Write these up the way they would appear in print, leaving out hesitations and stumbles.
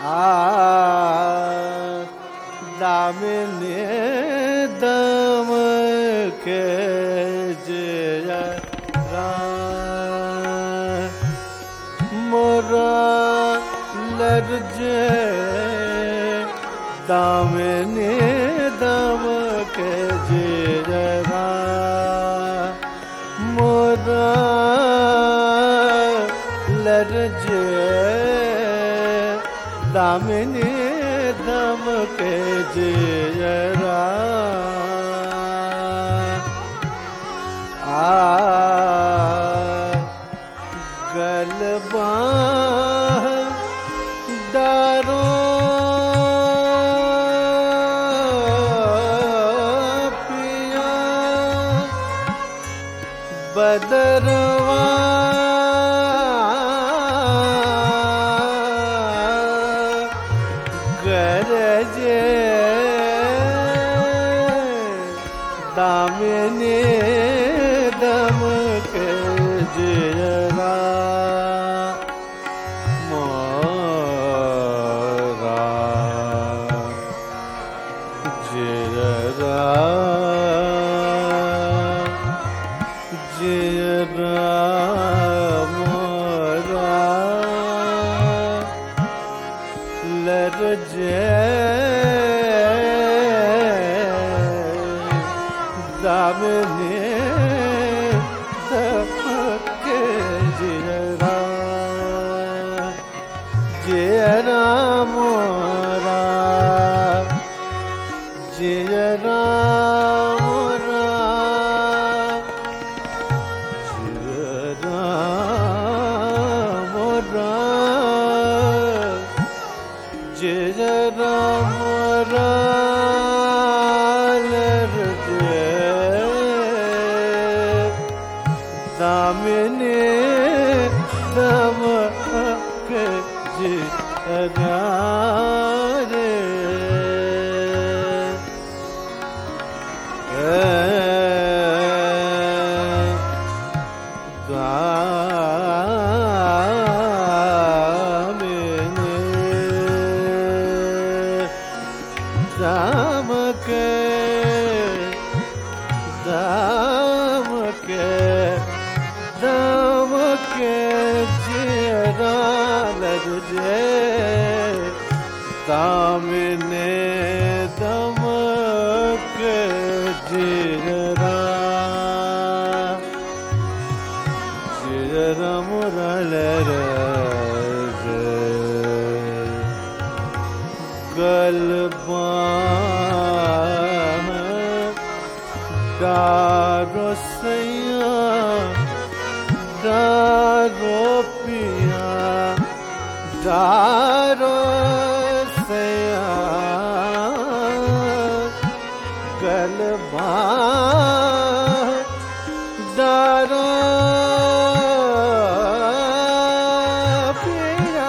दामिनी दम के जय मोरा लरजे दामिनी दम के जय मोरा लरजे दामिनी दम के जरा गलबा डारो पिया बदरवा गरजे दामिनी दम के जरा मोरा जरा जरा मोरा लरजे दामिनी दम के जरा जरा मोरा जरा मोरा जरा मोरा जरा मोरा लरजे दामिनी दम के जरा रे दाम के दाम के दाम के जरा लरजे दामिनी दम के जरा जरा मोरा लरजे गलबा डारो सैया डारो पिया डारो सैया गलबा डारो पिया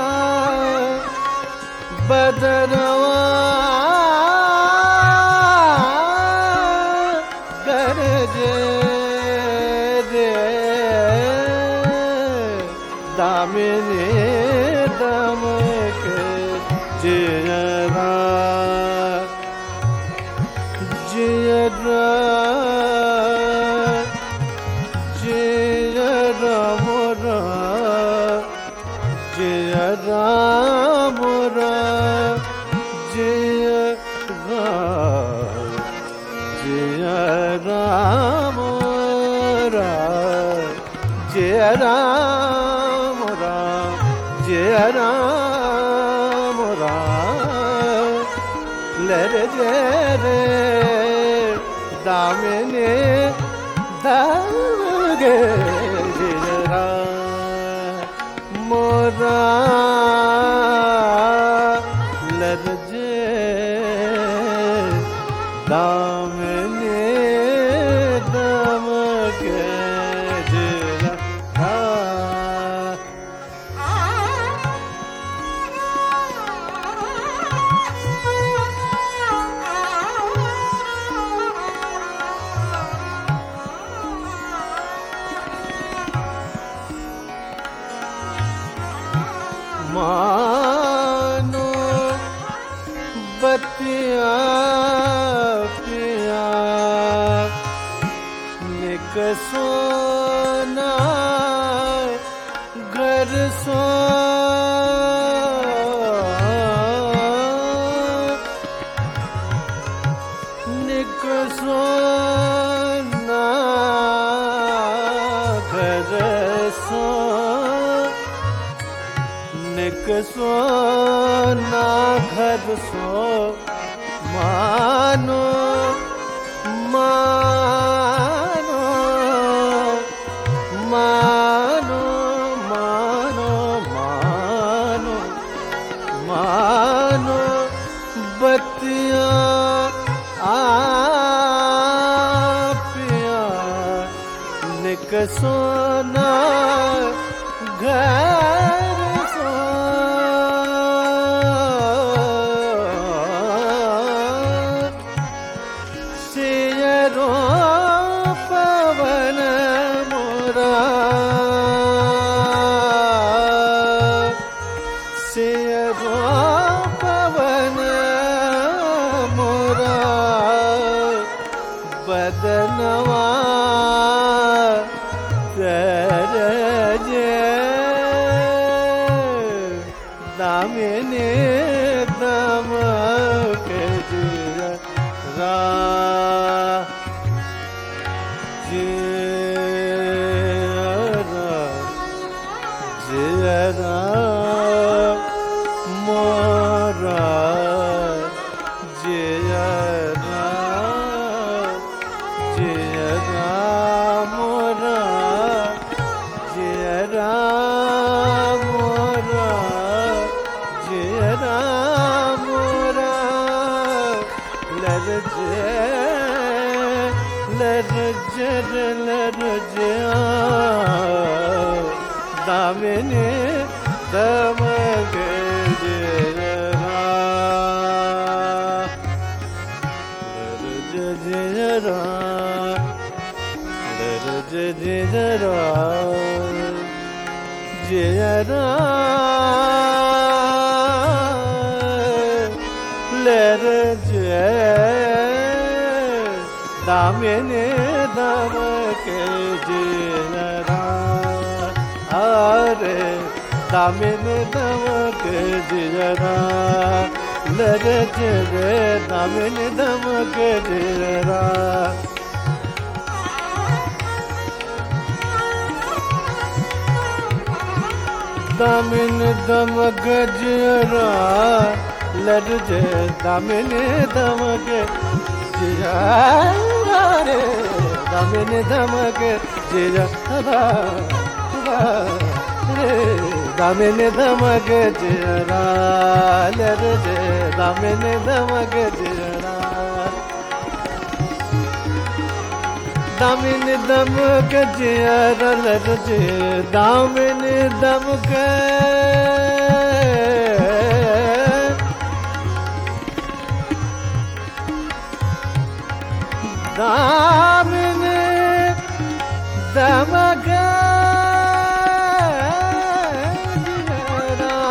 बदरवा गरजे रे दामिनी दम के जरा जरा जरा मोरा जरा मोरा जरा जरा मोरा जरा मोरा जरा मोरा लरजे रे दामिनी दम के जरा मोरा लरजे दामिनी दम के जरा सोना घर सो निक सोना घर सो निक सोना घर सो मानो मानो मानो मानो मानो मानो बतिया आपिया निक सोना घर सो सियरो पवन मोरा सियरो पवन मोरा बदनवा तरजे दामिनी दमक जरा जरा मोरा जरा जरा मोरा जरा मोरा जरा मोरा लरजे दामिनी दमक जरा जरा जरा जरा लरजे दामिनी दमक जरा अरे दामिनी दमक जरा लरजे दामिनी दमक जरा दामिनी दमक जरा लरजे दामिनी दमक जरा रे दामिनी दमक जरा रे दामिनी दमक जरा लरजे दामिनी दमक जरा दामिनी दमक जरा लरजे दामिनी दमक दामिनी दमक जरा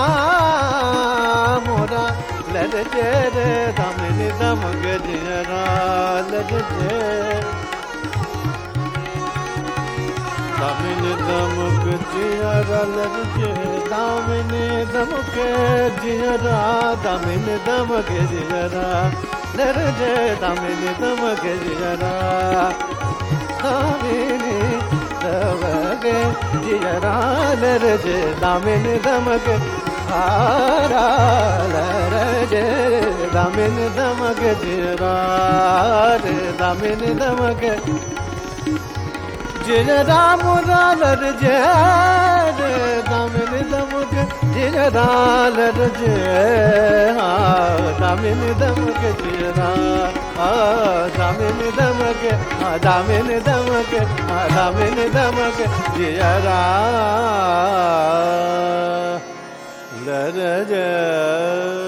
मोरा लरजे दामिनी दमक जरा लरजे दामिनी दमक जरा लरजे दामिनी दमक जरा दामिनी दमक जरा लरजे दामिनी दमक जरा दामिनी दमक जरा लरजे दामिनी दमक हारा लरजे दामिनी दमक जरा रे दामिनी दमक जरा मोरा लरजे रे दामिनी दमक जरा लरजे दामिनी दमक जरा दामिनी दमक दामिनी दमक दामिनी दमक जरा लरजे